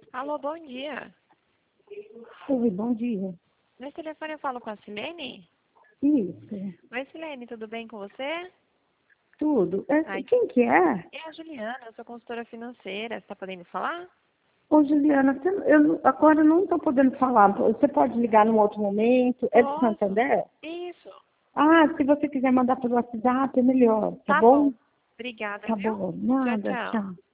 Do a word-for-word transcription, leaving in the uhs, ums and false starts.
Alô, bom dia. Oi, bom dia. Nesse telefone eu falo com a Silene? Isso, Oi, Silene, tudo bem com você? tudo. É, Ai, quem que é? é a Juliana, eu sou consultora financeira. Você está podendo falar? Ô, Juliana, você- eu não- agora eu não estou podendo falar. Você pode ligar num outro momento? É de Posso? Santander? Isso. Ah, se você quiser mandar pelo WhatsApp, é melhor, tá Tá bom? bom. Obrigada, Tá viu? bom. Tchau, Nada, tchau. tchau.